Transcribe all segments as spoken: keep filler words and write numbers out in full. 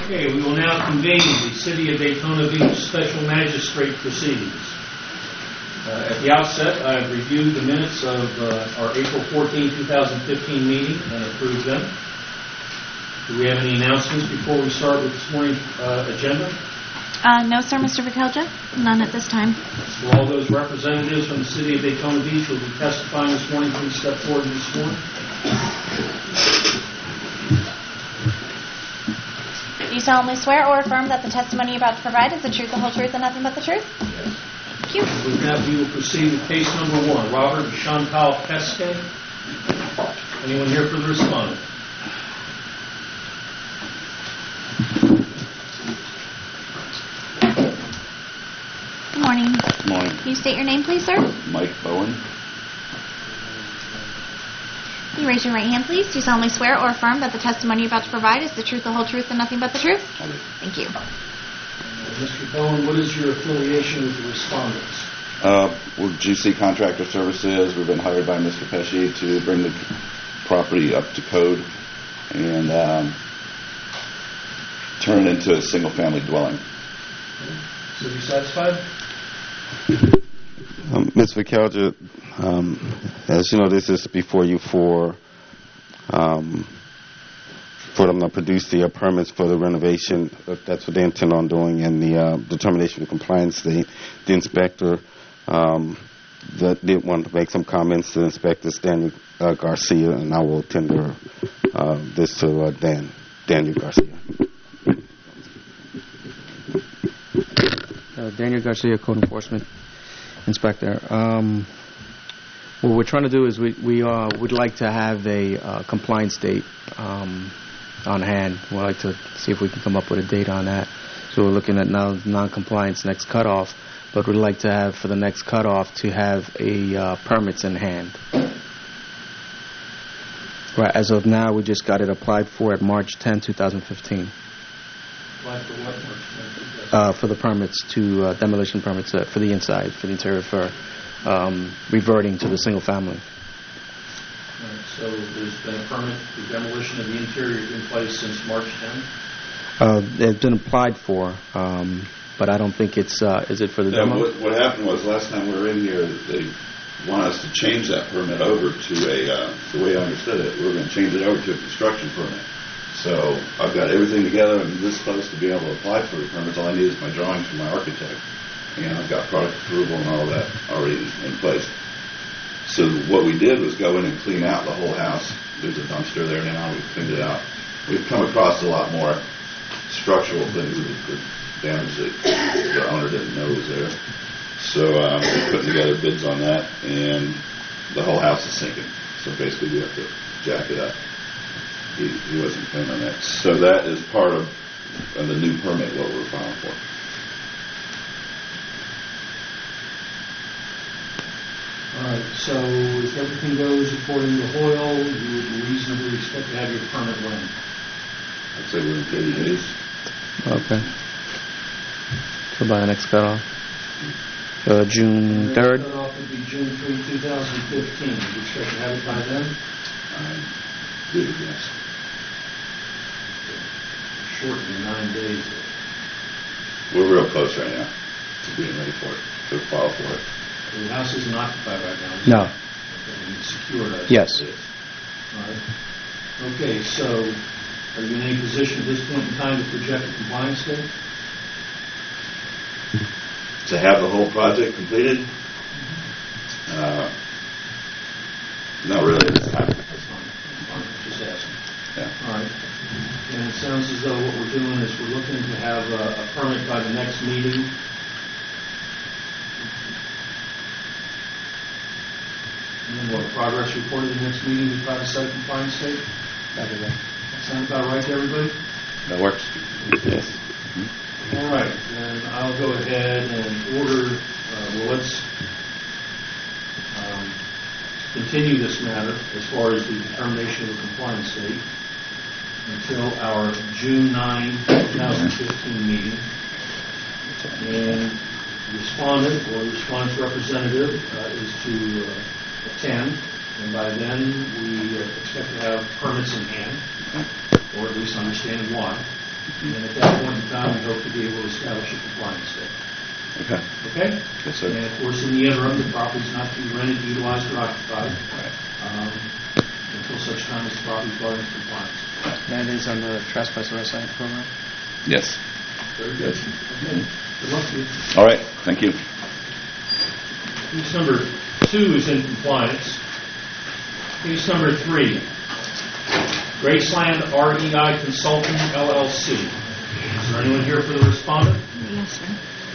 Okay, we will now convene the City of Daytona Beach Special Magistrate proceedings. Uh, at the outset, I have reviewed the minutes of uh, our April fourteenth, twenty fifteen meeting and approved them. Do we have any announcements before we start with this morning's uh, agenda? Uh, no, sir, Mister Vikelja. None at this time. So all those representatives from the City of Daytona Beach will be testifying this morning. Please step forward this morning. Do you solemnly swear or affirm that the testimony you're about to provide is the truth, the whole truth, and nothing but the truth? Yes. Thank you. With that, we will proceed with case number one, Robert and Chantal Pesquet. Anyone here for the respondent? Good morning. Good morning. Can you state your name, please, sir? Mike Bowen. Can you raise your right hand, please? Do you solemnly swear or affirm that the testimony you're about to provide is the truth, the whole truth, and nothing but the truth? I do. Thank you. Uh, Mister Bowen, what is your affiliation with the respondents? Uh, we're G C Contractor Services. We've been hired by Mister Pesci to bring the property up to code and um, turn it into a single-family dwelling. So you satisfied? Um, Miz Vikelja, um, as you know, this is before you for um, for them to produce the uh, permits for the renovation. Uh, that's what they intend on doing, and the uh, determination of compliance. The, the inspector um, that did want to make some comments to Inspector Daniel uh, Garcia, and I will tender uh, this to uh, Dan Daniel Garcia. Uh, Daniel Garcia, Code Enforcement Inspector. Um, what we're trying to do is we, we uh, would like to have a uh, compliance date um, on hand. We'd like to see if we can come up with a date on that. So we're looking at now non-compliance next cutoff, but we'd like to have for the next cutoff to have a uh, permits in hand. Right, as of now, we just got it applied for at March tenth, twenty fifteen. Applied for what? Uh, for the permits to uh, demolition permits uh, for the inside, for the interior, for um, reverting to the single family. All right, so there's been a permit for demolition of the interior in place since March tenth? Uh, it's been applied for, um, but I don't think it's. Uh, is it for the Yeah, demo? what, what happened was last time we were in here, they want us to change that permit over to a, uh, the way I understood it, we were going to change it over to a construction permit. So I've got everything together and this close to be able to apply for the permits. All I need is my drawings from my architect. And I've got product approval and all that already in place. So what we did was go in and clean out the whole house. There's a dumpster there now. We've cleaned it out. We've come across a lot more structural things that could damage that the owner didn't know was there. So um, we're putting together bids on that, and the whole house is sinking. So basically we have to jack it up. He, he wasn't planning on that. So that is part of, of the new permit, what we're filing for. All right, so if everything goes according to Hoyle, you would reasonably expect to have your permit when? I'd say within thirty days. Okay. So by the next cutoff, uh, June third. The next cutoff would be June third, twenty fifteen. Do you expect to have it by then? I do, yes. Shortly nine days. We're real close right now to being ready for it, to file for it. The house isn't occupied right now. No. Okay, it's secured. I Yes. suppose. All right. Okay, so are you in any position at this point in time to project a compliance date? To have the whole project completed? Uh, not really at this time. That's fine. That's fine. Just asking. Yeah. All right. And it sounds as though what we're doing is we're looking to have a, a permit by the next meeting. And then what, a progress report at the next meeting to try to set a compliance date? That sound about right to everybody? That works? Yes. All right, then I'll go ahead and order, uh, well, let's um, continue this matter as far as the determination of the compliance date until our June ninth, twenty fifteen meeting. And the respondent or the respondent's representative uh, is to uh, attend, and by then we uh, expect to have permits in hand, or at least understand why. And at that point in time, we hope to be able to establish a compliance date. Okay. Okay? Yes, sir. And of course, in the interim, the property is not to be rented, utilized, or occupied Right. um, until such time as the property is brought into compliance. That is under the trespass arrest act program. Yes. Very good. Okay. Good luck to you. All right. Thank you. Case number two is in compliance. Case number three, Graceland R E I Consulting, L L C. Is there anyone here for the respondent? Yes, sir.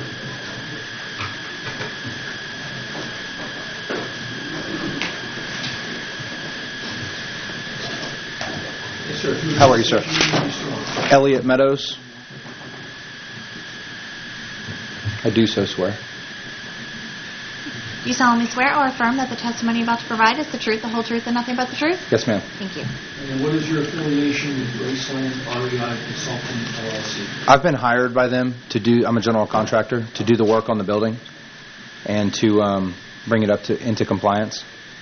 Yes, sir. Who- How are you, sir? Mister Elliot Meadows. I do so swear. Do you solemnly swear or affirm that the testimony you're about to provide is the truth, the whole truth, and nothing but the truth? Yes, ma'am. Thank you. And what is your affiliation with Graceland R E I Consulting, L L C? I've been hired by them to do, I'm a general contractor, to do the work on the building and to um, bring it up to into compliance.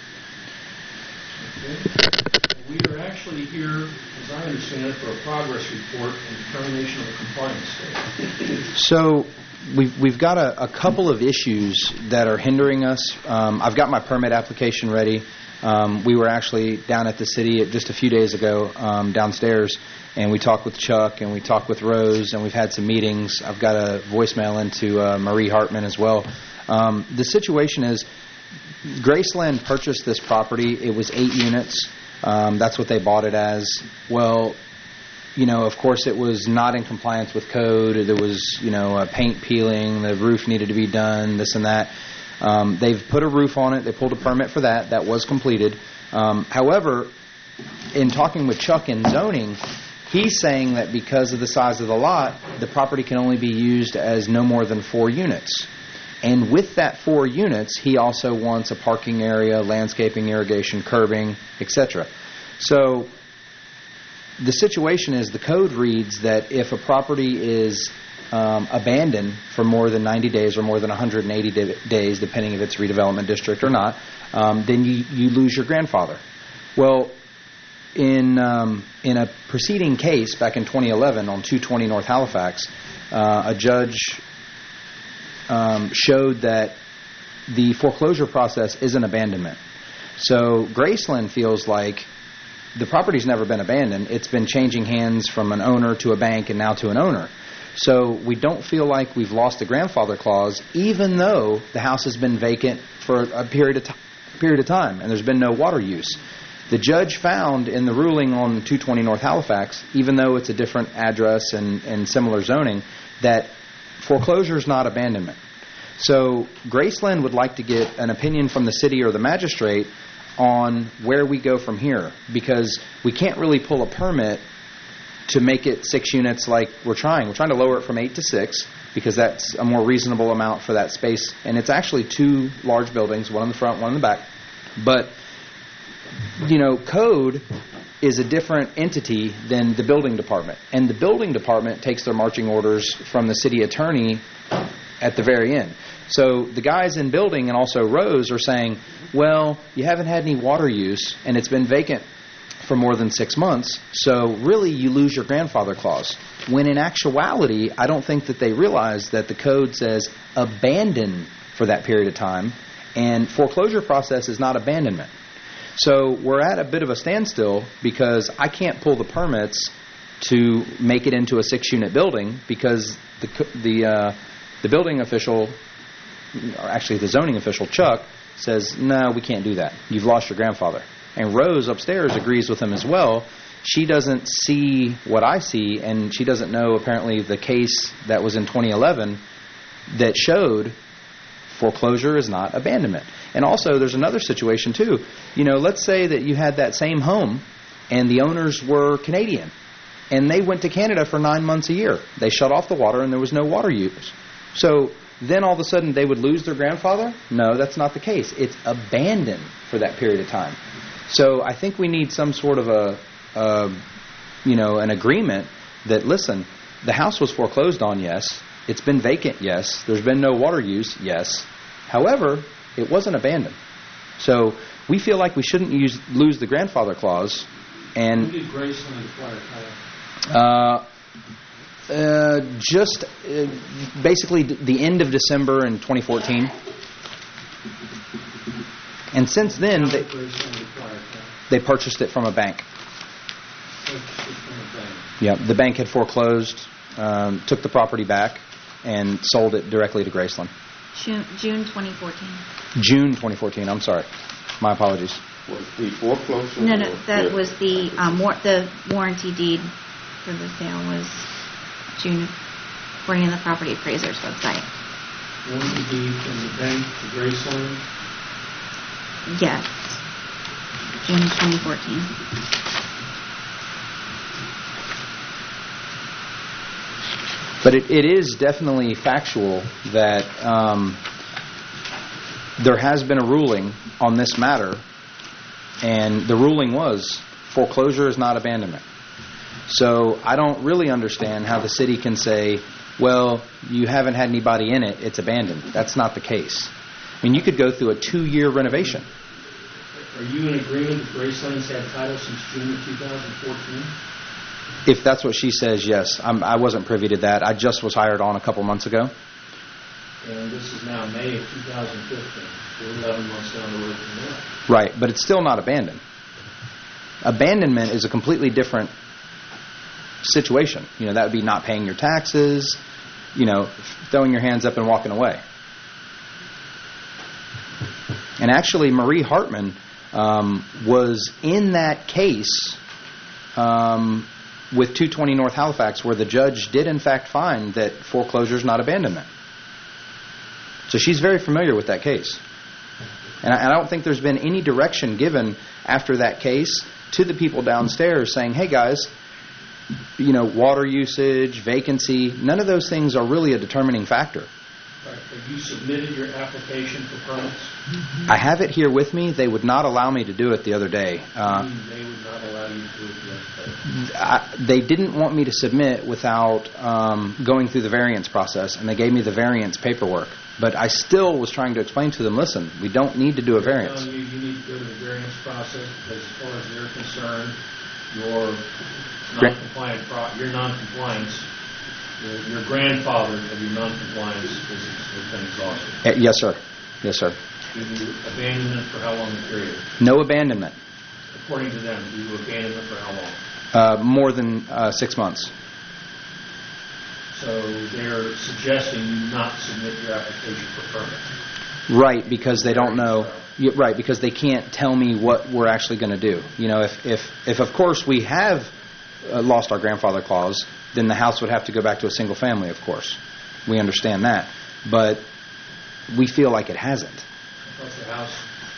Okay. We are actually here, as I understand it, for a progress report and determination of a compliance date. So we've, we've got a, a couple of issues that are hindering us. Um, I've got my permit application ready. Um, we were actually down at the city just a few days ago um, downstairs, and we talked with Chuck and we talked with Rose, and we've had some meetings. I've got a voicemail into uh, Marie Hartman as well. Um, the situation is Graceland purchased this property. It was eight units. Um, that's what they bought it as. Well, you know, of course, it was not in compliance with code. There was, you know, uh, paint peeling. The roof needed to be done, this and that. Um, they've put a roof on it. They pulled a permit for that. That was completed. Um, however, in talking with Chuck in zoning, he's saying that because of the size of the lot, the property can only be used as no more than four units. And with that four units, he also wants a parking area, landscaping, irrigation, curbing, et cetera. So the situation is the code reads that if a property is um, abandoned for more than ninety days or more than one hundred eighty da- days, depending if it's redevelopment district or not, um, then you, you lose your grandfather. Well, in um, in a preceding case back in twenty eleven on two twenty North Halifax, uh, a judge um, showed that the foreclosure process is an abandonment. So Graceland feels like the property's never been abandoned. It's been changing hands from an owner to a bank and now to an owner. So we don't feel like we've lost the grandfather clause, even though the house has been vacant for a period of, t- period of time and there's been no water use. The judge found in the ruling on two twenty North Halifax, even though it's a different address and, and similar zoning, that foreclosure is not abandonment. So Graceland would like to get an opinion from the city or the magistrate on where we go from here, because we can't really pull a permit to make it six units like we're trying. We're trying to lower it from eight to six because that's a more reasonable amount for that space. And it's actually two large buildings, one in the front, one in the back. But, you know, code is a different entity than the building department. And the building department takes their marching orders from the city attorney at the very end. So the guys in building and also Rose are saying, well, you haven't had any water use and it's been vacant for more than six months, so really you lose your grandfather clause. When in actuality, I don't think that they realize that the code says abandon for that period of time, and foreclosure process is not abandonment. So we're at a bit of a standstill because I can't pull the permits to make it into a six-unit building because the the uh, the building official, or actually the zoning official, Chuck, says, no, we can't do that. You've lost your grandfather. And Rose upstairs agrees with him as well. She doesn't see what I see, and she doesn't know apparently the case that was in twenty eleven that showed foreclosure is not abandonment. And also there's another situation too. You know, let's say that you had that same home and the owners were Canadian and they went to Canada for nine months a year. They shut off the water and there was no water use. So then all of a sudden they would lose their grandfather? No, that's not the case. It's abandoned for that period of time. So I think we need some sort of a, uh, you know, an agreement that, listen, the house was foreclosed on, yes. It's been vacant, yes. There's been no water use, yes. However, it wasn't abandoned. So we feel like we shouldn't use, lose the grandfather clause. And Who did Graceland acquire title? uh, Uh, just uh, basically d- the end of December in twenty fourteen. And since then, they, they purchased it from a bank. Yeah, the bank had foreclosed, um, took the property back, and sold it directly to Graceland. June, June twenty fourteen. June twenty fourteen. I'm sorry. My apologies. Was the foreclosure? No, no, or- that yeah. was the um, war- the warranty deed for the sale was June, according to the property appraiser's website. Warranty deed from the bank to Graceland. Yes, June twenty fourteen. But it, it is definitely factual that um, there has been a ruling on this matter, and the ruling was foreclosure is not abandonment. So I don't really understand how the city can say, well, you haven't had anybody in it, it's abandoned. That's not the case. I mean, you could go through a two-year renovation. Are you in agreement that Graceland's had title since June of two thousand fourteen? If that's what she says, yes. I'm, I wasn't privy to that. I just was hired on a couple months ago. And this is now May of two thousand fifteen. We're eleven months down the road from now. Right, but it's still not abandoned. Abandonment is a completely different situation. You know, that would be not paying your taxes, you know, throwing your hands up and walking away. And actually, Marie Hartman um, was in that case um, with two twenty North Halifax, where the judge did in fact find that foreclosure is not abandonment. So she's very familiar with that case. And I, and I don't think there's been any direction given after that case to the people downstairs saying, hey guys, you know, water usage, vacancy, none of those things are really a determining factor. Right. Have you submitted your application for permits? I have it here with me. They would not allow me to do it the other day. Uh, They would not allow you to do it the other day. I, they didn't want me to submit without um, going through the variance process, and they gave me the variance paperwork. But I still was trying to explain to them, listen, we don't need to do a variance. Telling you you need to go to the variance process because as far as they're concerned, your non-compliant, pro- your non-compliance, your, your grandfather of your non-compliance is has been exhausted. Uh, yes, sir. Yes, sir. Did you abandon it for how long a period? No abandonment. According to them, did you abandon it for how long? Uh, more than uh, six months. So they're suggesting you not submit your application for permit. Right, because they don't know. Yeah, right, because they can't tell me what we're actually going to do. You know, if, if, if of course we have uh, lost our grandfather clause, then the house would have to go back to a single family, of course. We understand that. But we feel like it hasn't. What's the house?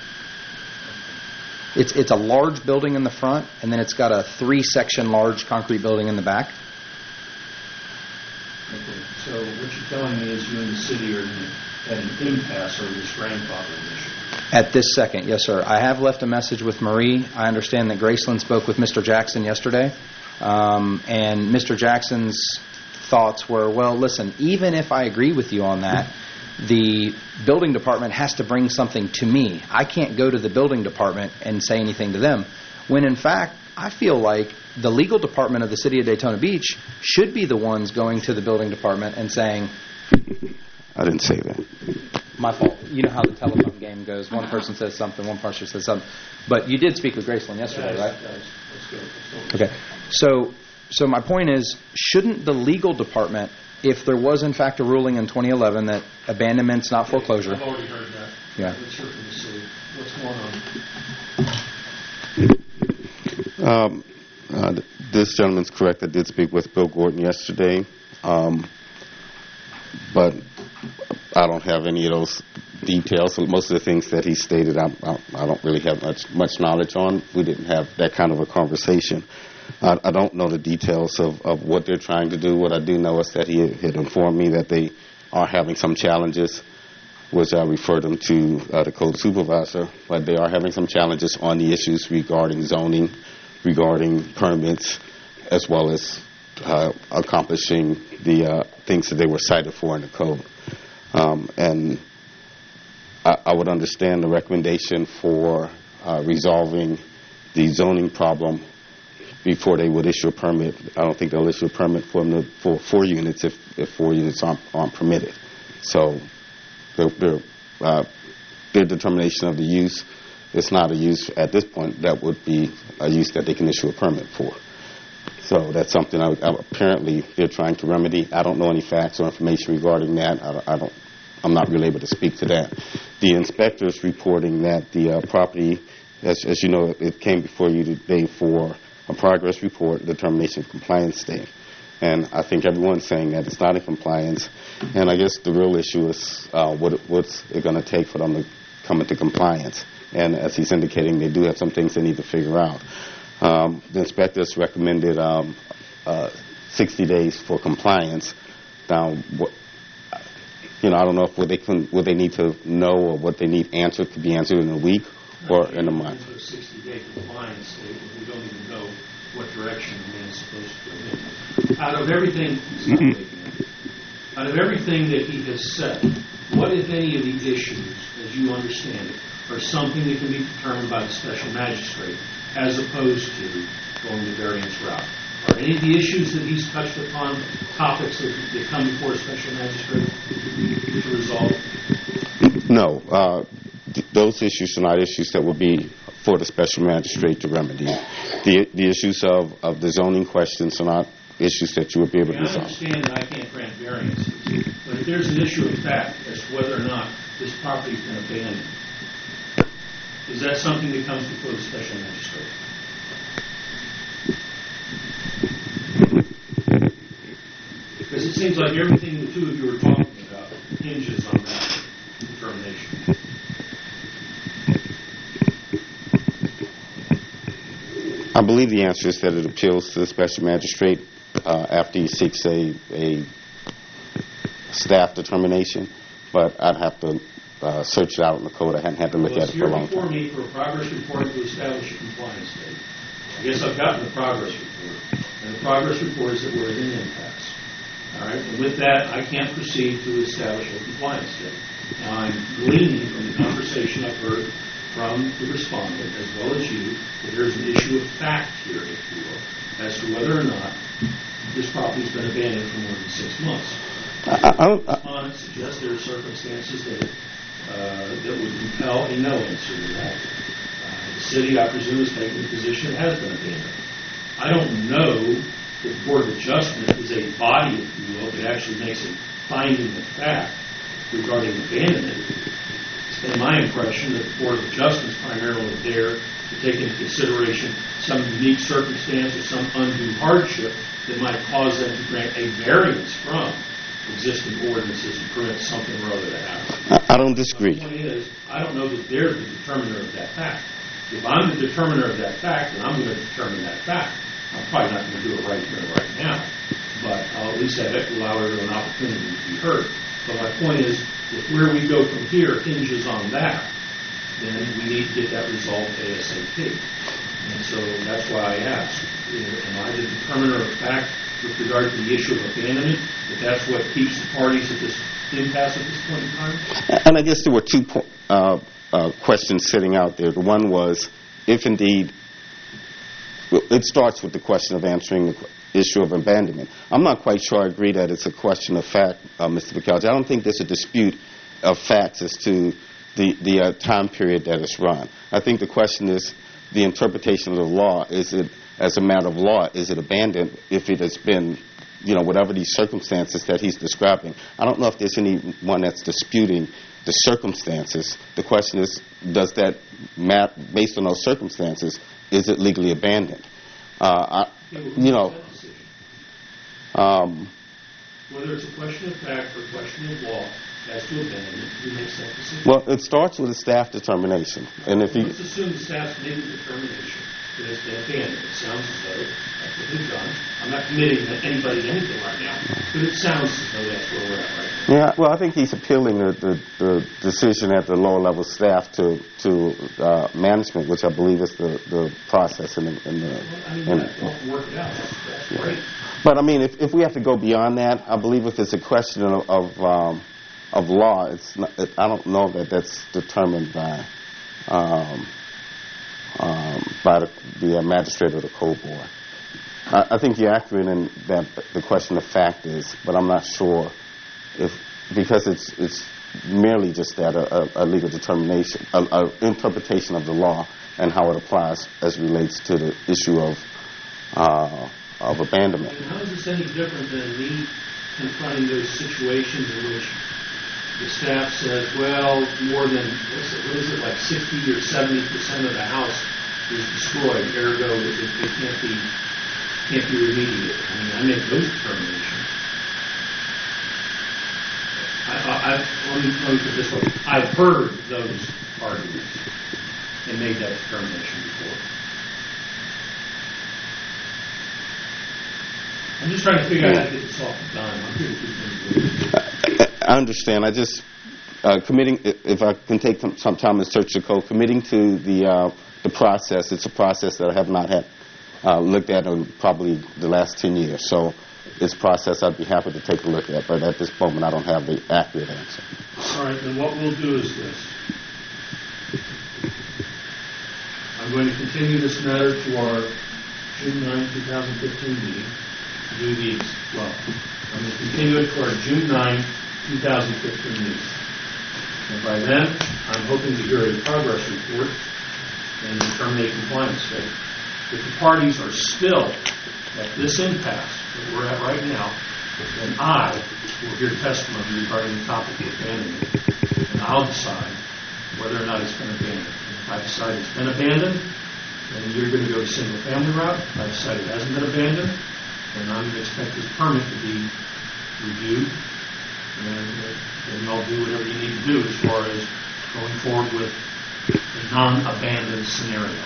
It's it's a large building in the front, and then it's got a three-section large concrete building in the back. Okay. So what you're telling me is you and the city are in, at an impasse over this grandfathering issue. At this second, yes, sir. I have left a message with Marie. I understand that Graceland spoke with Mister Jackson yesterday, um, and Mister Jackson's thoughts were, well, listen, even if I agree with you on that, the building department has to bring something to me. I can't go to the building department and say anything to them, when in fact, I feel like the legal department of the city of Daytona Beach should be the ones going to the building department and saying, I didn't say that. my fault. You know how the telephone game goes. One person says something, one person says something. But you did speak with Graceland yesterday, Guys, right? guys, let's go. Let's go. Okay. So, so my point is, shouldn't the legal department, if there was in fact a ruling in twenty eleven that abandonment's not foreclosure? I've already heard that. Yeah. Let's hear from the city. What's going on? Um, uh, th- this gentleman's correct. I did speak with Bill Gordon yesterday, um, but I don't have any of those details. So most of the things that he stated, I, I, I don't really have much much knowledge on. We didn't have that kind of a conversation. I, I don't know the details of, of what they're trying to do. What I do know is that he had informed me that they are having some challenges, which I referred them to uh, the code supervisor, but they are having some challenges on the issues regarding zoning, regarding permits, as well as uh, accomplishing the uh, things that they were cited for in the code. Um, and I, I would understand the recommendation for uh, resolving the zoning problem before they would issue a permit. I don't think they'll issue a permit for them to, for four units if, if four units aren't, aren't permitted. So their, their, uh, their determination of the use, it's not a use at this point that would be a use that they can issue a permit for. So that's something I, I, apparently they're trying to remedy. I don't know any facts or information regarding that. I, I don't. I'm not really able to speak to that. The inspector is reporting that the uh, property, as, as you know, it came before you today for a progress report, determination of compliance state. And I think everyone's saying that it's not in compliance. And I guess the real issue is uh, what it, what's it going to take for them to come into compliance. And as he's indicating, they do have some things they need to figure out. Um, the inspectors recommended um, uh, sixty days for compliance. Now, what, you know, I don't know if what they can, what they need to know or what they need answered could be answered in a week or in a month. Into a sixty-day compliance state, but we don't even know what direction the man's supposed to go in. Out of everything, mm-hmm. out of everything that he has said, what, if any, of the issues, as you understand it, are something that can be determined by the special magistrate, as opposed to going the variance route? Are any of the issues that he's touched upon topics that, that come before a special magistrate to resolve? No. Uh, th- those issues are not issues that would be for the special magistrate to remedy. The the issues of, of the zoning questions are not issues that you would be able to I resolve. understand that I can't grant variances, but if there's an issue of fact as to whether or not this property's been abandoned, is that something that comes before the special magistrate? Because it seems like everything the two of you are talking about hinges on that determination. I believe the answer is that it appeals to the special magistrate uh, after he seeks a, a staff determination, but I'd have to uh, search it out in the code. I hadn't had to look well, at it for a long before time. me for a progress report to establish a compliance date. I guess I've gotten the progress report, and the progress report is that we're in an impasse. All right, and with that, I can't proceed to establish a compliance date. Now, I'm gleaning from the conversation I've heard from the respondent, as well as you, that there's an issue of fact here, if you will, as to whether or not this property's been abandoned for more than six months. I, I don't, The I, respondent suggests there are circumstances that uh, that would compel a no answer to that. Uh, the city, I presume, is taking the position it has been abandoned. I don't know that the Board of Adjustment is a body, if you will, that actually makes a finding of fact regarding abandonment. It's been my impression that the Board of Adjustment is primarily there to take into consideration some unique circumstance or some undue hardship that might cause them to grant a variance from existing ordinances and permit something or other to happen. I don't disagree. The point is, I don't know that they're the determiner of that fact. If I'm the determiner of that fact, then I'm going to determine that fact. I'm probably not going to do it right here and right now, but I'll at least have it allow her an opportunity to be heard. But my point is, if where we go from here hinges on that, then we need to get that resolved ASAP. And so that's why I asked, am I the determiner of fact with regard to the issue of abandonment, if that's what keeps the parties at this impasse at this point in time? And I guess there were two po- uh, uh, questions sitting out there. The one was, if indeed, well, it starts with the question of answering the issue of abandonment. I'm not quite sure I agree that it's a question of fact, uh, Mister Bacalzi. I don't think there's a dispute of facts as to the, the uh, time period that it's run. I think the question is the interpretation of the law. Is it, as a matter of law, is it abandoned if it has been, you know, whatever these circumstances that he's describing? I don't know if there's anyone that's disputing the circumstances. The question is, does that map, based on those circumstances, is it legally abandoned? Uh, I, you know, um, whether it's a question of fact or a question of law as to abandonment, who makes that decision? well, it starts with a staff determination. And if you, Let's assume the staff's made the determination that it's been abandoned. It sounds as though that's what they've done. I'm not committing anybody to anything right now, but it sounds as though that's where we're at right now. yeah, well, I think he's appealing the, the, the decision at the lower level staff to to uh, management, which I believe is the, the process in the. In the Well, I mean, in, that don't work it out. That's, that's Yeah. great. But I mean, if if we have to go beyond that, I believe if it's a question of of, um, of law, it's not, it, I don't know that that's determined by um, um, by the, the uh, magistrate or the code board. I, I think you're accurate in that the question of fact is, but I'm not sure if, because it's it's merely just that, a, a, a legal determination, a, a interpretation of the law and how it applies as relates to the issue of uh, of abandonment. And how is this any different than me confronting those situations in which the staff says, well, more than, what's it, what is it, like sixty or seventy percent of the house is destroyed, ergo it, it, it can't be can't be remediated. I mean, I make those determinations. I, I, I, let, me, let me put it this way. I've heard those arguments and made that determination before. I'm just trying to figure out how to get this off the dime. I'm here to keep things moving. I understand. I just uh, committing. If I can take some, some time and search the code, committing to the uh, the process. It's a process that I have not had uh, looked at in probably the last ten years. So it's a process I'd be happy to take a look at. But at this moment, I don't have the accurate answer. All right. Then what we'll do is this. I'm going to continue this matter to our June ninth, twenty fifteen meeting. Do the well. I'm going to continue it to our June ninth, twenty fifteen meeting. And by then, I'm hoping to hear a progress report and determine a compliance date. If the parties are still at this impasse that we're at right now, then I will hear testimony regarding the topic of abandonment, and I'll decide whether or not it's been abandoned. If I decide it's been abandoned, then you're going to go to single-family route. If I decide it hasn't been abandoned, then I'm going to expect this permit to be reviewed, and uh, then y'all do whatever you need to do as far as going forward with a non-abandoned scenario.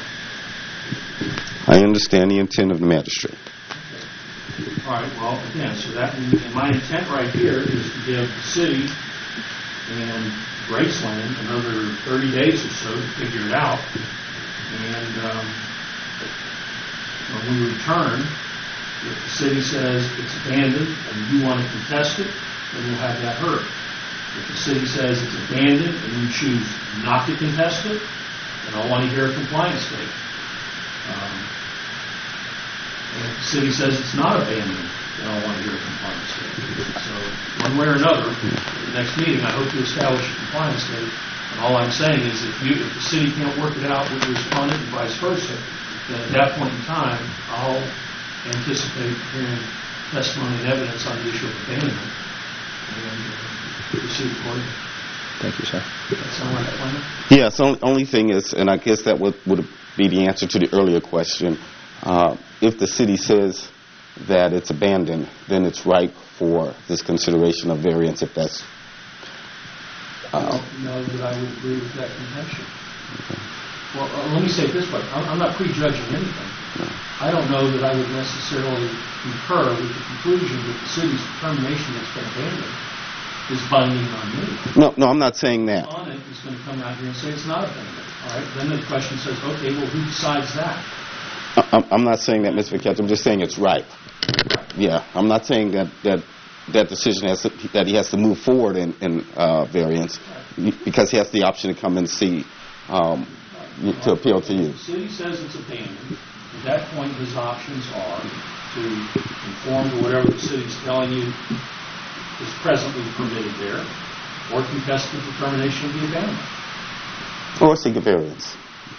I understand the intent of the magistrate. Okay. All right, well, again, so that, and my intent right here is to give the city and Graceland another thirty days or so to figure it out, and um, when we return, if the city says it's abandoned and you want to contest it, then we'll have that heard. If the city says it's abandoned and you choose not to contest it, then I want to hear a compliance date. Um, and if the city says it's not abandoned, then I want to hear a compliance date. So one way or another, at the next meeting, I hope to establish a compliance date. And all I'm saying is if, you, if the city can't work it out with the respondent and vice versa, then at that point in time, I'll anticipate hearing testimony and evidence on the issue of abandonment and uh, proceed accordingly. Thank you, sir. Does that sound like a plan? Yes, the only, only thing is, and I guess that would, would be the answer to the earlier question, uh, if the city says that it's abandoned, then it's ripe for this consideration of variance if that's... Uh, I don't know that I would agree with that contention. Okay. Well, uh, let me say it this way. I'm, I'm not prejudging anything. No. I don't know that I would necessarily concur with the conclusion that the city's determination that's been abandoned is binding on me. No, no, I'm not saying that. On it is going to come out here and say it's not abandoned. All right. Then the question says, okay, well, who decides that? I, I'm not saying that, Mister McKetch. I'm just saying it's ripe. Right. Yeah, I'm not saying that that, that decision has to, that he has to move forward in, in uh, variance right. because he has the option to come and see um, right. to appeal to you. The city says it's abandoned. At that point, his options are to conform to whatever the city's telling you is presently permitted there, or contest the determination of the abandonment. Or seek a variance.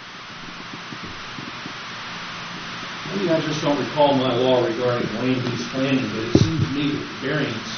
Maybe I just don't recall my law regarding land use planning, but it seems to me that the variance,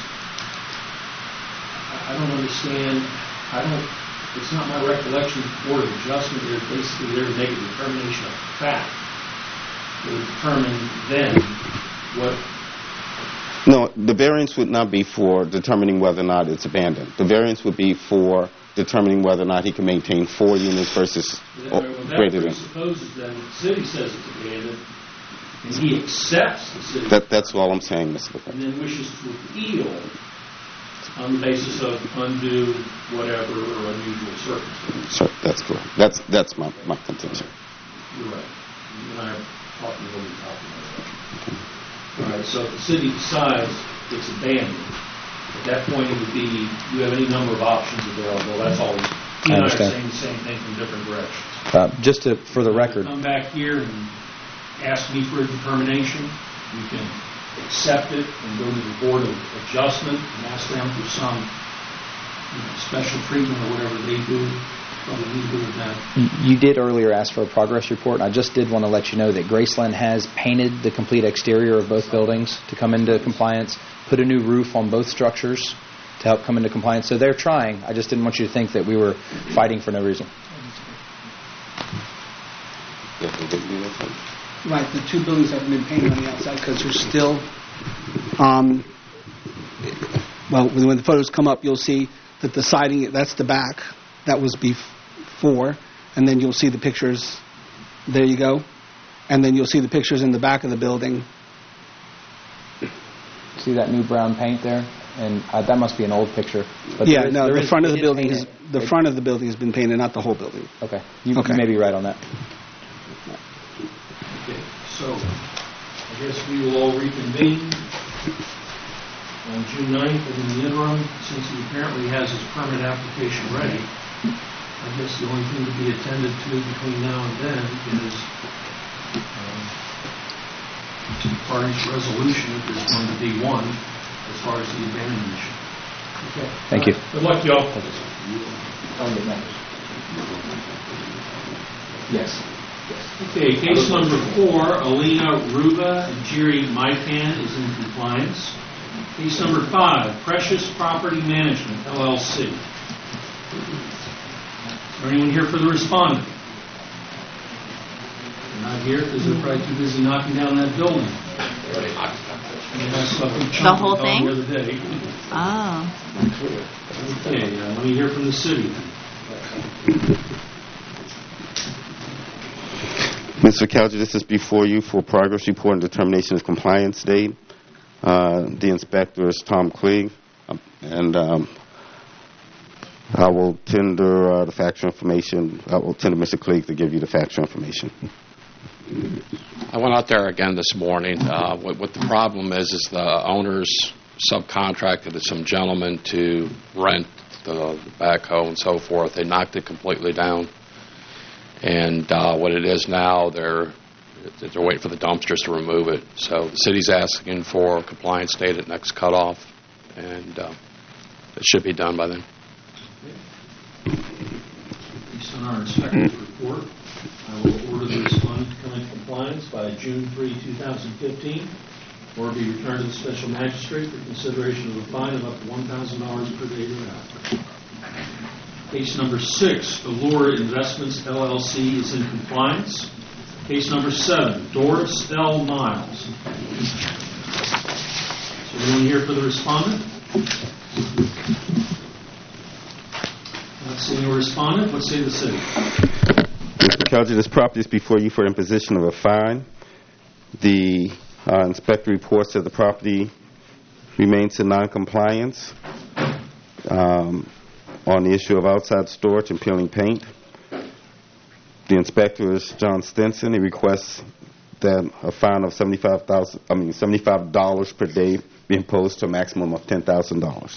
I don't understand, I don't, it's not my recollection that the Board of Adjustment is basically there to make a determination of fact. It would determine then what... No, the variance would not be for determining whether or not it's abandoned. The variance would be for determining whether or not he can maintain four units versus well, greater than... That presupposes that the city says it's abandoned, and he accepts the city... That, that's all I'm saying, Mister McKetch. And then wishes to appeal on the basis of undue whatever or unusual circumstances. Sure, that's correct. That's, that's my, my contention. You're right. You and I are talking what we're talking about. All right, so if the city decides it's abandoned, at that point it would be, you have any number of options available. That's always, you and I are saying the same thing from different directions. Uh, just to, for the record. Come back here and ask me for a determination, You can accept it and go to the Board of Adjustment and ask them for some, you know, special treatment or whatever they do. Probably need to do with that. You you did earlier ask for a progress report. I just did want to let you know that Graceland has painted the complete exterior of both buildings to come into compliance, put a new roof on both structures to help come into compliance. So they're trying. I just didn't want you to think that we were fighting for no reason. Right, the two buildings haven't been painted on the outside because they're still, um, well, when when the photos come up, you'll see that the siding, that's the back, that was before, and then you'll see the pictures, there you go, and then you'll see the pictures in the back of the building. See that new brown paint there? And uh, that must be an old picture. But Yeah, there is- no, there the is- front of they the did building paint is, it. the They- front of the building has been painted, not the whole building. Okay. You, Okay. you may be right on that. Okay, so I guess we will all reconvene on June ninth, and in the interim, since he apparently has his permit application ready, I guess the only thing to be attended to between now and then is um, the party's resolution, if there's going to be one, as far as the abandonment issue. Okay. Thank you. Good luck, y'all. Yes. Okay, case number four, Alina Ruba and Jerry Maipan is in compliance. Case number five, Precious Property Management, L L C. Is there anyone here for the respondent? They're not here because they're probably too busy knocking down that building. The whole thing? The other day. Oh. Okay, uh, let me hear from the city. Mister Couch, this is before you for progress report and determination of compliance date. Uh, the inspector is Tom Cleave, um, and um, I will tender uh, the factual information. I will tender Mister Cleave to give you the factual information. I went out there again this morning. Uh, what, what the problem is, is the owners subcontracted to some gentlemen to rent the backhoe and so forth. They knocked it completely down. And uh, what it is now, they're they're waiting for the dumpsters to remove it. So the city's asking for a compliance date at next cutoff, and uh, it should be done by then. Based on our inspector's report, I will order the respondent to come into compliance by June third, two thousand fifteen, or be returned to the special magistrate for consideration of a fine of up to one thousand dollars per day thereafter. Case number six, Allure Investments, L L C, is in compliance. Case number seven, Doris L. Miles. Is there anyone here for the respondent? Not seeing a respondent. What say the city? Mister Couch, this property is before you for imposition of a fine. The uh, inspector reports that the property remains in noncompliance um, on the issue of outside storage and peeling paint. The inspector is John Stinson. He requests that a fine of seventy-five thousand, I mean seventy-five dollars per day be imposed to a maximum of ten thousand dollars.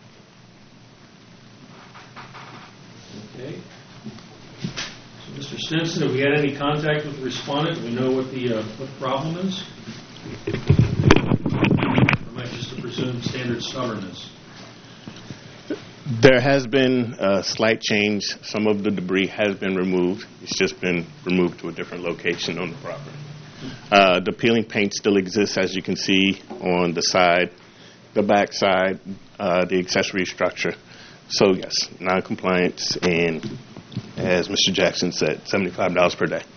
Okay. So, Mister Stinson, have we had any contact with the respondent? Do we know what the uh, what the problem is? Or am I just to presume standard stubbornness? There has been a slight change. Some of the debris has been removed. It's just been removed to a different location on the property. Uh, the peeling paint still exists, as you can see on the side, the back side, uh, the accessory structure. So, yes, non-compliance, and as Mister Jackson said, seventy-five dollars per day.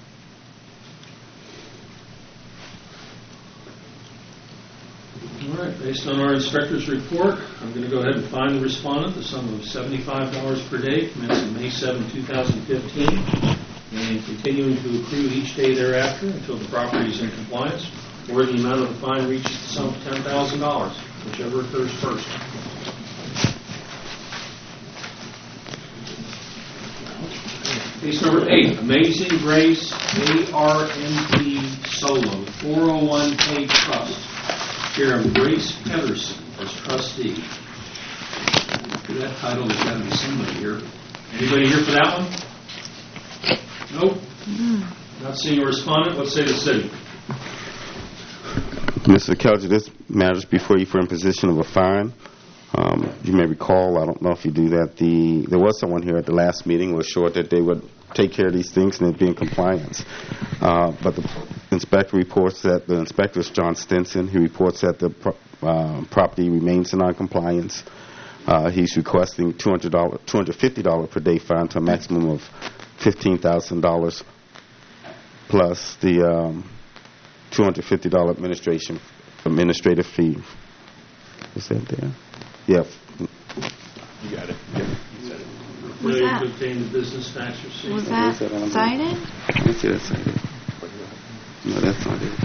All right. Based on our inspector's report, I'm going to go ahead and fine the respondent the sum of seventy-five dollars per day, commencing May seventh, two thousand fifteen, and continuing to accrue each day thereafter until the property is in compliance, or the amount of the fine reaches the sum of ten thousand dollars, whichever occurs first. Case number eight, Amazing Grace A R N P Solo, four oh one K Trust. Care of Grace Pedersen as trustee. For that title, there's got to be somebody here. Anybody here for that one? Nope. Mm. Not seeing a respondent. Let's say the city. Mister Kelger, this matters before you for imposition of a fine. Um, you may recall, I don't know if you do that, the there was someone here at the last meeting who assured that they would take care of these things and they'd be in compliance. Uh, but the inspector reports that, the inspector is John Stinson. He reports that the pro- uh, property remains in noncompliance. Uh, he's requesting two hundred dollars, two hundred fifty dollars per day fine to a maximum of fifteen thousand dollars plus the um, two hundred fifty dollars administration administrative fee. Is that there? Yeah. You got it. Yeah, you said it. Was Failure that- to obtain the business tax receipt. Was Is that that on cited? Let's see, that's cited. No, that's not it.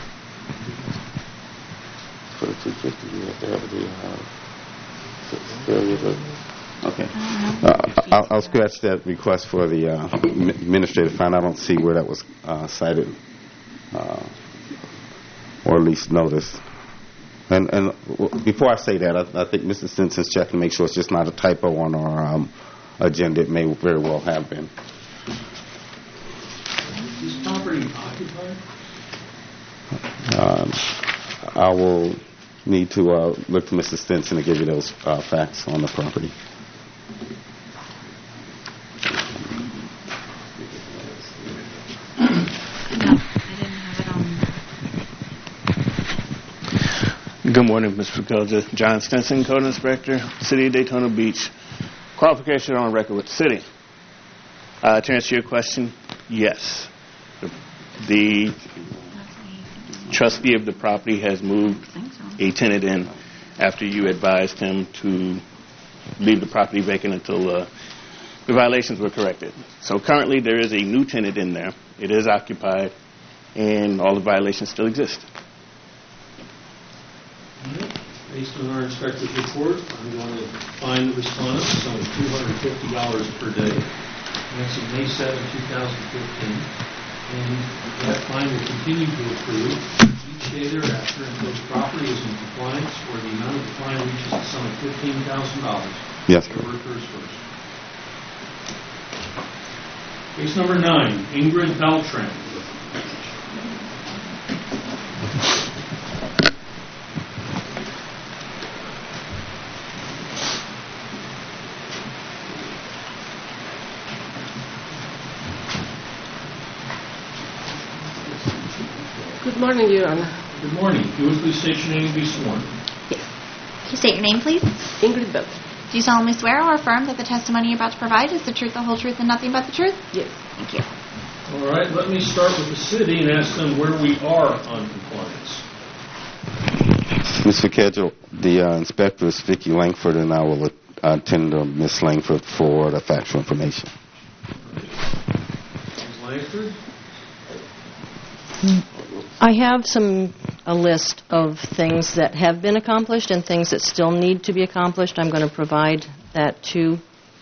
For the two fifty, you have to have the uh, failure to. Okay. Uh, I'll, I'll scratch that request for the uh, administrative fine. I don't see where that was uh, cited, uh, or at least noticed. And, and w- before I say that, I, I think Mister Stinson's checking to make sure it's just not a typo on our um, agenda. It may very well have been. Is this property occupied? Um, I will need to uh, look to Mister Stinson to give you those uh, facts on the property. No, I didn't have it on. Good morning, Mister Kelger. John Stinson, Code Inspector, City of Daytona Beach. Qualification on record with the city. Uh, to answer your question, yes. The, the trustee of the property has moved a tenant in after you advised him to leave the property vacant until uh, the violations were corrected. So currently there is a new tenant in there. It is occupied, and all the violations still exist. Based on our inspector's report, I'm going to fine the respondent a sum of two hundred fifty dollars per day. That's in May seventh, two thousand fifteen. And that fine will continue to accrue each day thereafter until the property is in compliance or the amount of the fine reaches the sum of fifteen thousand dollars. Yes, sir. October thirty-first. Case number nine, Ingrid Beltran. Good morning, Your Honor. Good morning. If you would please state your name and be sworn. Can you state your name, please? Ingrid Belt. Do you solemnly swear or affirm that the testimony you're about to provide is the truth, the whole truth, and nothing but the truth? Yes. Thank you. All right, let me start with the city and ask them where we are on compliance. Mister Kedgel, the uh, inspector is Vicki Langford, and I will uh, attend to Miss Langford for the factual information. Miz Langford? I have some a list of things that have been accomplished and things that still need to be accomplished. I'm going to provide that to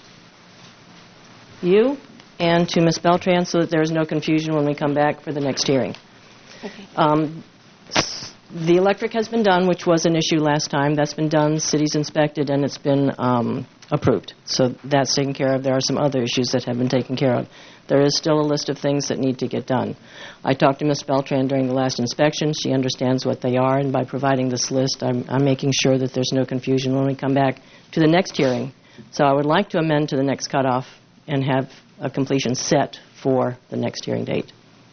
you and to Miz Beltran so that there is no confusion when we come back for the next hearing. Okay. Um, s- the electric has been done, which was an issue last time. That's been done, city's inspected, and it's been um, approved. So that's taken care of. There are some other issues that have been taken care of. There is still a list of things that need to get done. I talked to Miz Beltran during the last inspection. She understands what they are, and by providing this list, I'm, I'm making sure that there's no confusion when we come back to the next hearing. So I would like to amend to the next cutoff and have a completion set for the next hearing date.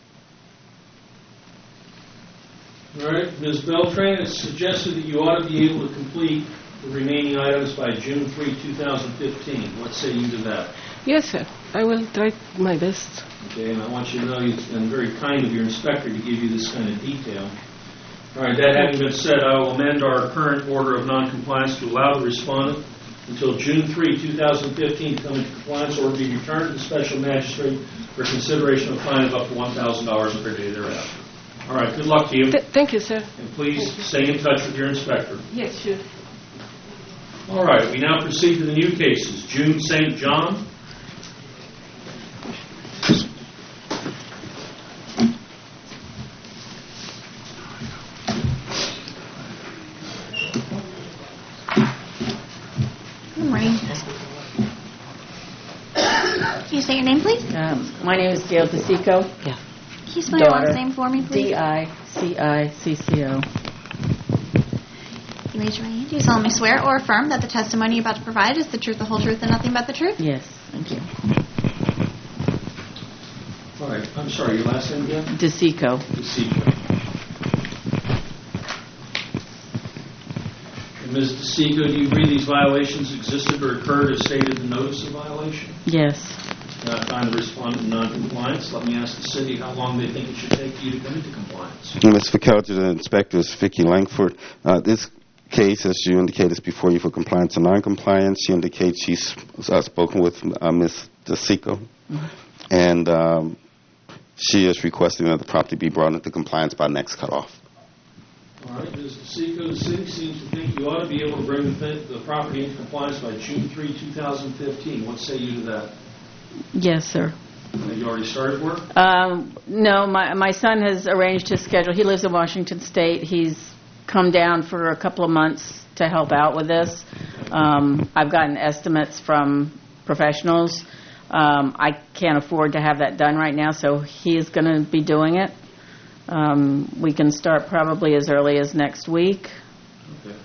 All right, Miz Beltran, it's suggested that you ought to be able to complete the remaining items by June third, two thousand fifteen. What say you to that? Yes, sir. I will try my best. Okay, and I want you to know it's been very kind of your inspector to give you this kind of detail. All right, that having been said, I will amend our current order of noncompliance to allow the respondent until June third, two thousand fifteen to come into compliance or be returned to the special magistrate for consideration of a fine of up to one thousand dollars per day thereafter. All right, good luck to you. Th- thank you, sir. And please stay in touch with your inspector. Yes, sure. All right, we now proceed to the new cases. June Saint John. Good morning. Can you say your name, please? Um, my name is Gail DeSico. Yeah. Can you spell your Daughter. last name for me, please? D I C I C C O. You raise your right hand. Do you solemnly swear or affirm that the testimony you're about to provide is the truth, the whole truth, and nothing but the truth? Yes. Thank you. All right, I'm sorry, your last name again? DeSico. DeSico. And Miz DeSico, do you agree these violations existed or occurred as stated in the notice of violation? Yes. Now, I find the respondent in noncompliance. Let me ask the city how long they think it should take you to come into compliance. Miz Ficaldi, the inspector is Vicki Langford. Uh, this case, as you indicated, is before you for compliance and noncompliance. She indicates she's uh, spoken with uh, Miz DeSico, mm-hmm. and um, she is requesting that the property be brought into compliance by next cutoff. All right, Miz DeSico, the city seems to think you ought to be able to bring the, the property into compliance by June third, two thousand fifteen. What say you to that? Yes, sir. Have you already started work? Um, no, my my son has arranged his schedule. He lives in Washington State. He's come down for a couple of months to help out with this. Um, I've gotten estimates from professionals. Um, I can't afford to have that done right now, so he is going to be doing it. Um, we can start probably as early as next week. Okay.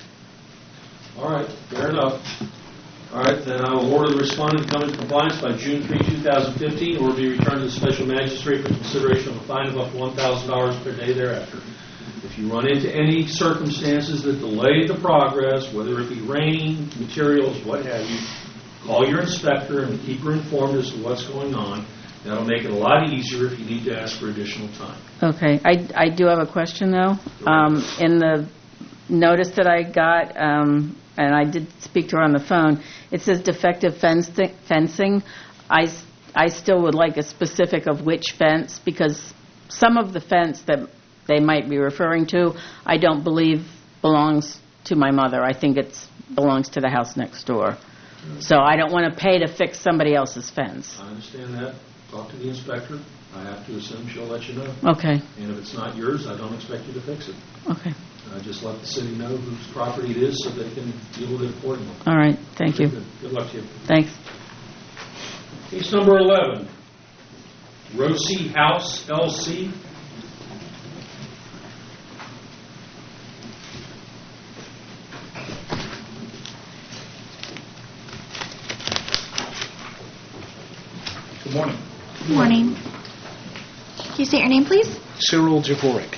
All right, fair enough. All right, then I will order the respondent to come into compliance by June third, two thousand fifteen, or be returned to the special magistrate for consideration of a fine of up to one thousand dollars per day thereafter. If you run into any circumstances that delay the progress, whether it be rain, materials, what have you, call your inspector and keep her informed as to what's going on. That'll make it a lot easier if you need to ask for additional time. Okay. I, I do have a question, though. Um, in the notice that I got, um, and I did speak to her on the phone, it says defective fence fencing. I, I still would like a specific of which fence, because some of the fence that they might be referring to, I don't believe belongs to my mother. I think it belongs to the house next door. So I don't want to pay to fix somebody else's fence. I understand that. Talk to the inspector. I have to assume she'll let you know. Okay. And if it's not yours, I don't expect you to fix it. Okay. I just let the city know whose property it is so they can deal with it accordingly. All right. Thank you. Good. Good luck to you. Thanks. Case number eleven, Rossi House, L C. Good morning. Good morning. Can you state your name, please? Cyril Javorek.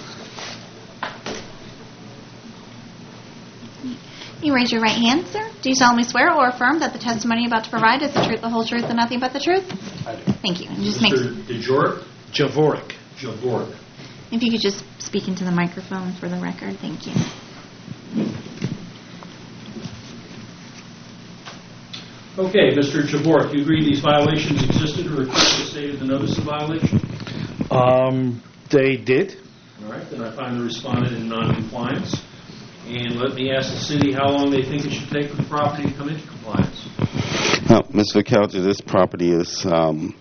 You raise your right hand, sir. Do you solemnly swear or affirm that the testimony you're about to provide is the truth, the whole truth, and nothing but the truth? I do. Thank you. And just Mister make. DeJorek? Javorek. Javorek. If you could just speak into the microphone for the record, thank you. Okay, Mister Javorek, you agree these violations existed or occurred as stated in the notice of violation? Um, they did. All right, then I find the respondent in noncompliance. And let me ask the city how long they think it should take for the property to come into compliance. Uh, Miz Ficaldi, this property is, um,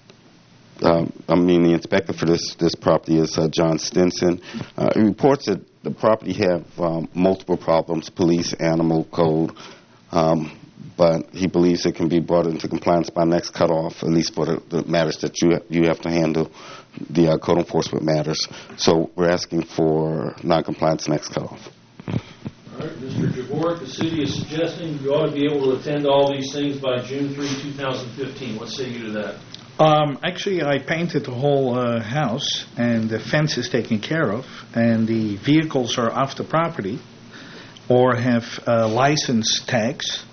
uh, I mean, the inspector for this, this property is uh, John Stinson. Uh, he reports that the property have um, multiple problems, police, animal code, um, but he believes it can be brought into compliance by next cutoff, at least for the, the matters that you you have to handle, the uh, code enforcement matters. So we're asking for noncompliance next cutoff. All right, Mister Javorek, the city is suggesting you ought to be able to attend to all these things by June third, two thousand fifteen. What say you to that? Um, actually, I painted the whole uh, house, and the fence is taken care of, and the vehicles are off the property or have uh, license tags,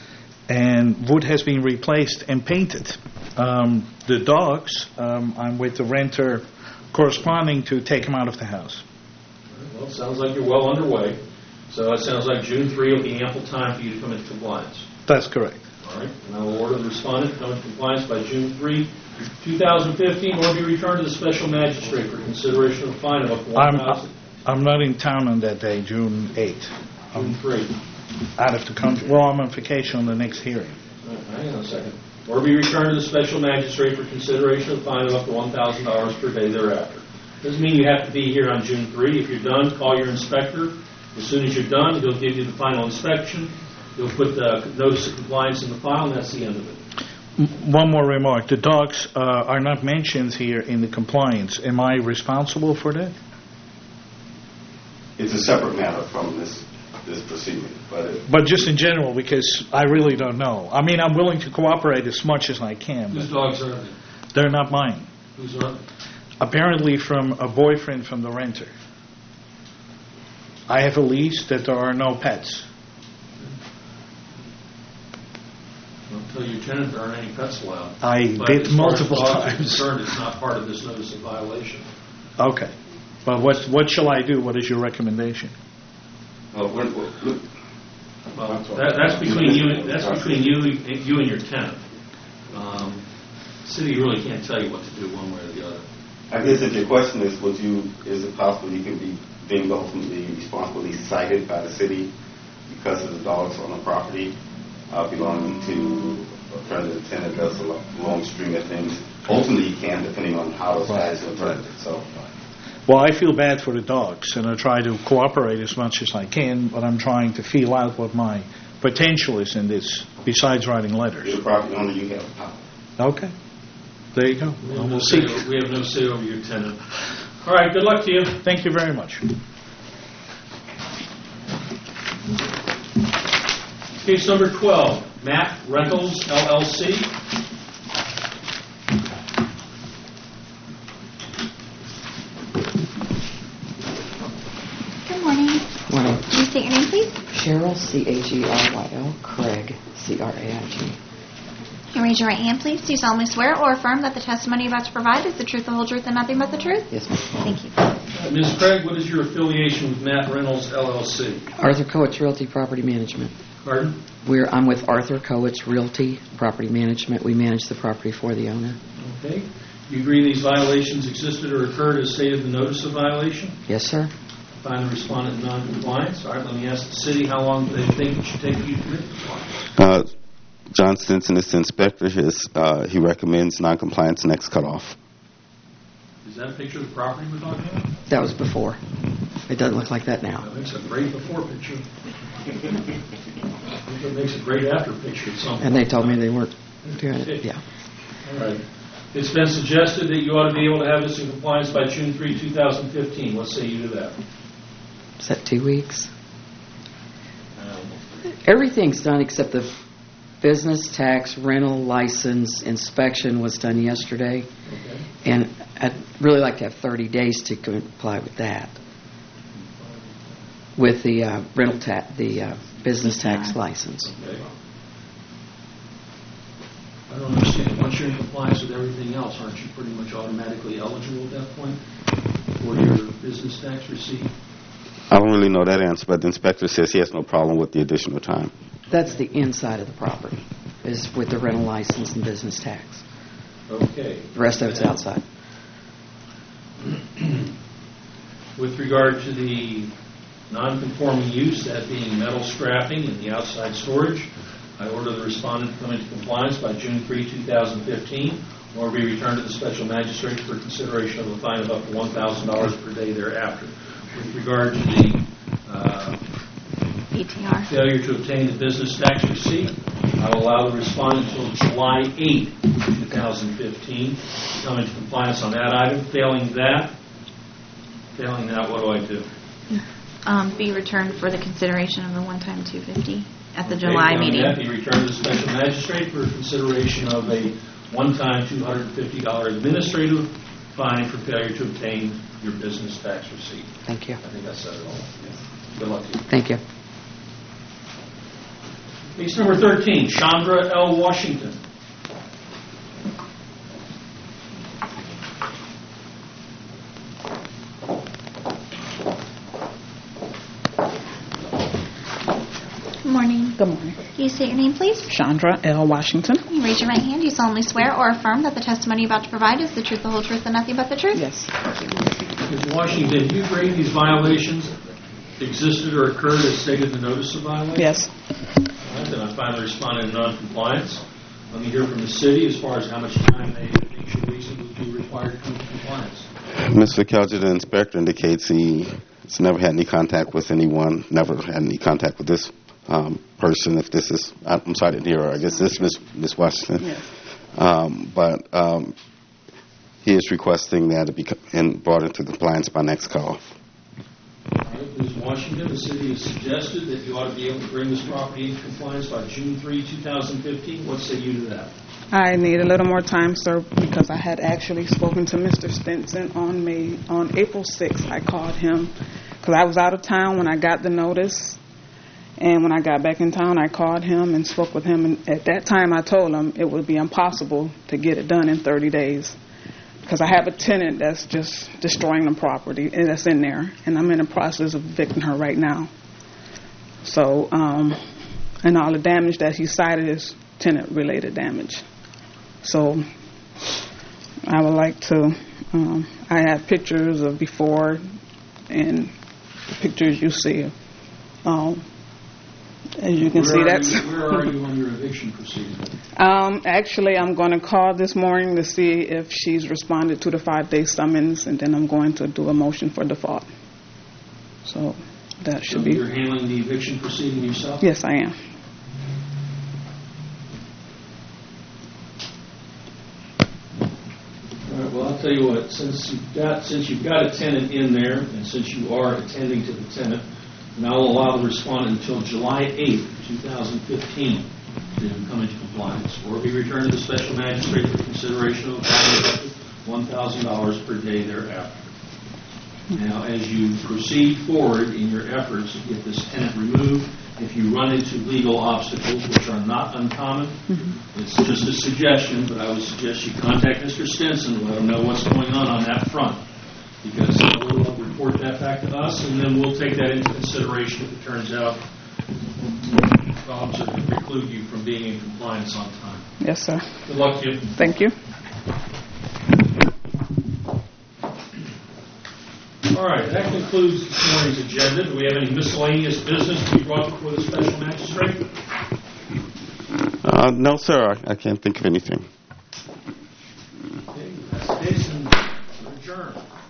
and wood has been replaced and painted. Um, the dogs, um, I'm with the renter corresponding to take them out of the house. Well, it sounds like you're well underway. So it sounds like June third will be ample time for you to come into compliance. That's correct. All right. And I will order the respondent to come into compliance by June third, two thousand fifteen, or be returned to the special magistrate for consideration of a fine of up to one thousand dollars. I'm, I'm not in town on that day, June eighth. June third. Out of the country. Well, I'm on vacation on the next hearing. All right, hang on a second. Or be returned to the special magistrate for consideration of a fine of up to one thousand dollars per day thereafter. Doesn't mean you have to be here on June third. If you're done, call your inspector. As soon as you're done, he'll give you the final inspection. He'll put the notice of compliance in the file, and that's the end of it. One more remark. The dogs uh, are not mentioned here in the compliance. Am I responsible for that? It's a separate matter from this this procedure. But it, But just in general, because I really don't know. I mean, I'm willing to cooperate as much as I can. Whose But dogs are they? they're not mine. Whose are they? Apparently from a boyfriend from the renter. I have a lease that there are no pets. I'll tell your tenant there aren't any pets allowed. I But did as far as multiple dogs are times. concerned, it's not part of this notice of violation. Okay. But what what shall I do? What is your recommendation? uh, when, when, look, Well, that, that's between you, and- that's between you, you and your tenant. Um, City really can't tell you what to do one way or the other. I guess if your question is, would you, is it possible you can be deemed ultimately responsibly cited by the city because of the dogs on the property uh, belonging to a friend of the tenant does a lo- long string of things? Ultimately, you can, depending on how those guys are interpreted. So, Well, I feel bad for the dogs, and I try to cooperate as much as I can, but I'm trying to feel out what my potential is in this, besides writing letters. you're the property owner, you have the power. Okay. There you go. We have Well, no we'll say, see. we have no say over your tenant. All right, good luck to you. Thank you very much. Case number twelve, Matt Rentals, L L C. Good morning. Morning. Can you state your name, please? Cheryl, C A G R Y L, Craig, C R A I G. Can you raise your right hand, please? Do you solemnly swear or affirm that the testimony you're about to provide is the truth, the whole truth, and nothing but the truth? Yes, ma'am. Thank you. Uh, Miz Craig, what is your affiliation with Matt Reynolds, L L C? Arthur Coates Realty Property Management. Pardon? We're, I'm with Arthur Coates Realty Property Management. We manage the property for the owner. Okay. You agree these violations existed or occurred as stated in the notice of violation? Yes, sir. Find the respondent in non-compliance. All right, let me ask the city how long do they think it should take you to commit compliance? Uh, John Stinson is the inspector. His, uh, he recommends noncompliance next cutoff. Is that a picture of the property we're talking about? That was before. It doesn't look like that now. That makes a great before picture. It makes a great after picture at some point. And they told me they weren't doing it. Yeah. All right. It's been suggested that you ought to be able to have this in compliance by June third, two thousand fifteen. What say you to that? Is that two weeks? Um, Everything's done except the business tax, rental, license, inspection was done yesterday. Okay. And I'd really like to have thirty days to comply with that. With the uh, rental tax, the uh, business tax license. Okay. I don't understand. Once you're in compliance with everything else, aren't you pretty much automatically eligible at that point for your business tax receipt? I don't really know that answer, but the inspector says he has no problem with the additional time. That's the inside of the property, is with the rental license and business tax. Okay. The rest of it's outside. With regard to the non-conforming use, that being metal scrapping in the outside storage, I order the respondent to come into compliance by June third, two thousand fifteen, or be returned to the special magistrate for consideration of a fine of up to one thousand dollars per day thereafter. With regard to the uh, A T R. failure to obtain the business tax receipt, I will allow the respondent until July eighth, two thousand fifteen, to come into compliance on that item. Failing that, failing that, what do I do? Um, be returned for the consideration of the one-time two fifty at the Okay, July failing meeting. that, be returned to the special magistrate for consideration of a one-time two hundred fifty dollars administrative fine for failure to obtain your business tax receipt. Thank you. I think I said it all. Good luck to you. Thank you. Case number thirteen, Chandra L. Washington. Good morning. Good morning. Can you state your name, please? Chandra L. Washington. Can you raise your right hand? Do you solemnly swear or affirm that the testimony you're about to provide is the truth, the whole truth, and nothing but the truth? Yes. Miz Washington, do you agree these violations existed or occurred as stated in the notice of violation? Yes. All right, then I find the respondent in non-compliance. Let me hear from the city as far as how much time they think should reasonably be required to come to compliance. Mister Kelger, the inspector, indicates he has never had any contact with anyone, never had any contact with this um, person. If this is, I'm sorry, I didn't hear her. I guess this is Miz Miz Washington. Yes. Um, but um, he is requesting that it be co- and brought into compliance by next call. All right, Miz Washington, the city has suggested that you ought to be able to bring this property into compliance by June third, two thousand fifteen. What say you to that? I need a little more time, sir, because I had actually spoken to Mister Stinson on May on April sixth. I called him because I was out of town when I got the notice, and when I got back in town, I called him and spoke with him. And at that time, I told him it would be impossible to get it done in thirty days because I have a tenant that's just destroying the property and that's in there, and I'm in the process of evicting her right now. So, um, and all the damage that he cited is tenant-related damage. So I would like to, um, I have pictures of before and the pictures you see. Um, as you can where see, are that's... You, where are you on your eviction proceeding? Um, actually, I'm going to call this morning to see if she's responded to the five-day summons, and then I'm going to do a motion for default. So that should So be... You're handling the eviction proceeding yourself? Yes, I am. All right, well, I'll tell you what, since you've got, since you've got a tenant in there, and since you are attending to the tenant, and I will allow the respondent until July eighth, two thousand fifteen to come into compliance, or be returned to the special magistrate for consideration of a fine of one thousand dollars per day thereafter. Now, as you proceed forward in your efforts to get this tenant removed, if you run into legal obstacles, which are not uncommon, mm-hmm. it's just a suggestion, but I would suggest you contact Mister Stinson, let him know what's going on on that front, because we'll report that back to us, and then we'll take that into consideration if it turns out problems are going to preclude you from being in compliance on time. Yes, sir. Good luck to you. Thank you. All right, that concludes this morning's agenda. Do we have any miscellaneous business to be brought before the special magistrate? Uh, no, sir. I, I can't think of anything. Okay, that's the case, and we're adjourned.